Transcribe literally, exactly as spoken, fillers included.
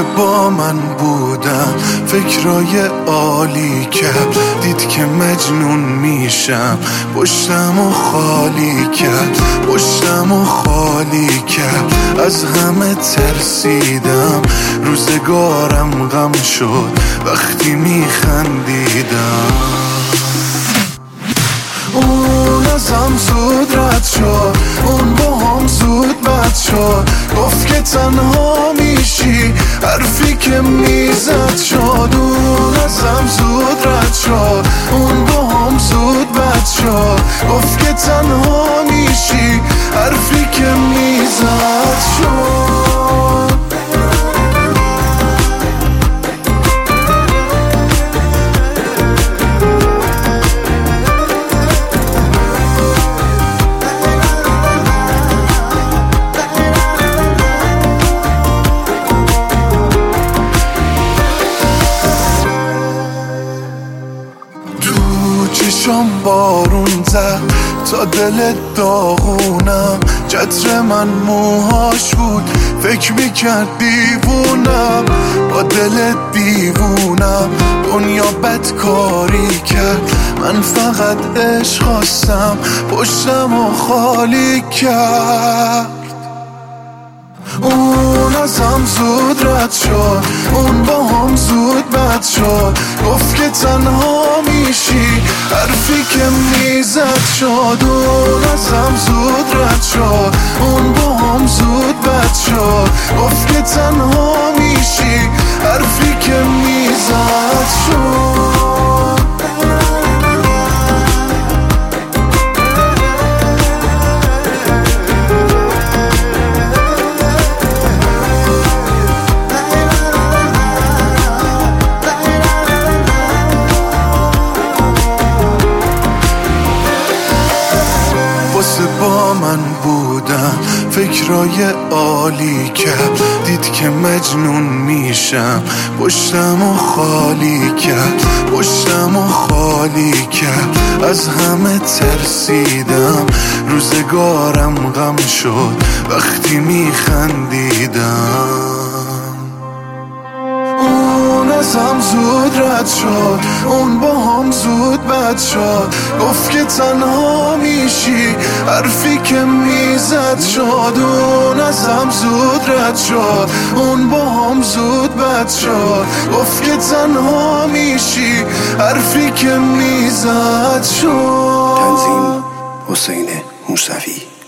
واسه با من بودم فکرای عالی کرد، دید که مجنون میشم پشتم و خالی کرد، پشتم و خالی کرد. از همه ترسیدم روزگارم غم شد وقتی میخندیدم. اون ازم زود رد شد، اون با هم زود بد شد، گفت که تنها میشی حرفی که میزد شد. اون ازم زود رد شد، اون با هم زود بد شد، گفت که تنها میشی حرفی که میزد شد. چشام بارون زد تا دل داغونم، چتر من موهاش بود فکر میکرد دیوونم. با دل دیوونم دنیا بدکاری کرد، من فقط عشق خواستم پشتم و خالی کرد. اون ازم زود رد شد، اون با هم زود بد شد، گفت که تنها میشی حرفی که میزد شد. اون ازم زود رد شد، اون با هم زود بد شد، گفت که تنها میشی حرفی که میزد شد. واسه با من بودم فکرای عالی کرد، دید که مجنون میشم پشتم و خالی کرد، پشتم و خالی کرد. از همه ترسیدم روزگارم غم شد وقتی میخندیدم. ازم زود رد شد، اون با هم زود بد شد، گفت که تنها میشی حرفی که میزد شد. اون ازم زود رد شد، اون با هم زود بد شد، گفت که تنها میشی حرفی که میزد شد. تنظیم حسین موسوی.